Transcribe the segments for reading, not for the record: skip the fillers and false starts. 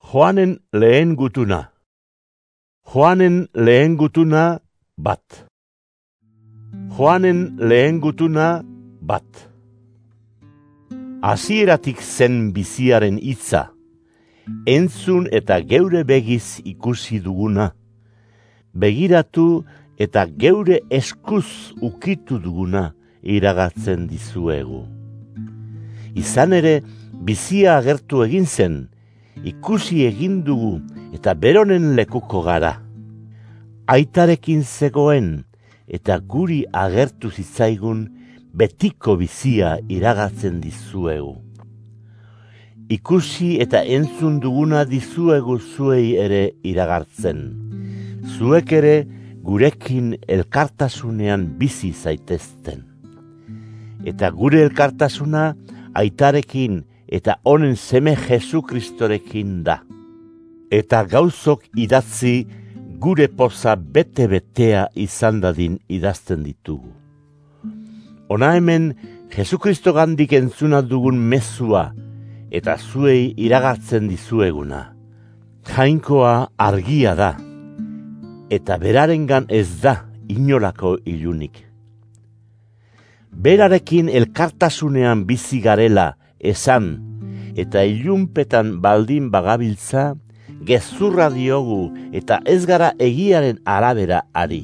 Joanen lehen gutuna. Joanen lehen gutuna bat. Joanen lehen gutuna bat. Hasieratik zen biziaren hitza, entzun eta geure begiz ikusi duguna, begiratu eta geure eskuz ukitu duguna iragatzen dizuegu. Izan ere, bizia agertu egin zen, ikusi egin dugu eta beronen lekuko gara. Aitarekin zegoen eta guri agertu zitzaigun betiko bizia iragatzen dizuegu. Ikusi eta entzun duguna dizuegu zuei ere iragartzen. Zuek ere gurekin elkartasunean bizi zaitezten. Eta gure elkartasuna aitarekin eta honen seme Jesukristorekin da. Eta gauzok idatzi gure poza bete-betea izan dadin idazten ditugu. Ona hemen Jesukristo gandik entzuna dugun mezua eta zuei iragartzen dizueguna. Jainkoa argia da, eta berarengan ez da inolako ilunik. Berarekin elkartasunean bizi garela esan eta ilunpetan baldin bagabiltza, gezurra diogu eta ez gara egiaren arabera ari.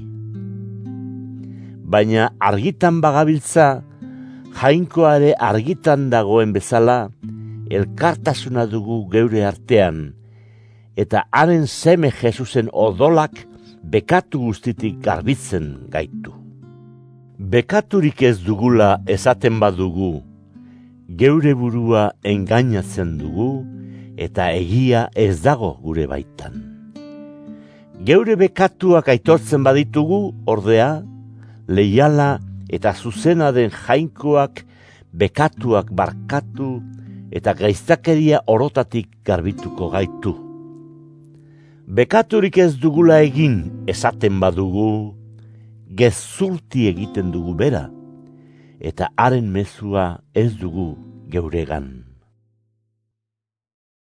Baina argitan bagabiltza, jainkoare argitan dagoen bezala, elkartasuna dugu geure artean, eta haren seme Jesusen odolak bekatu guztitik garbitzen gaitu. Bekaturik ez dugula esaten badugu, geure burua engainatzen dugu, eta egia ez dago gure baitan. Geure bekatuak aitortzen baditugu, ordea, leiala eta zuzena den jainkoak bekatuak barkatu eta gaiztakeria orotatik garbituko gaitu. Bekaturik ez dugula egin esaten badugu, gezurti egiten dugu bera, eta haren mezua ez dugu geuregan.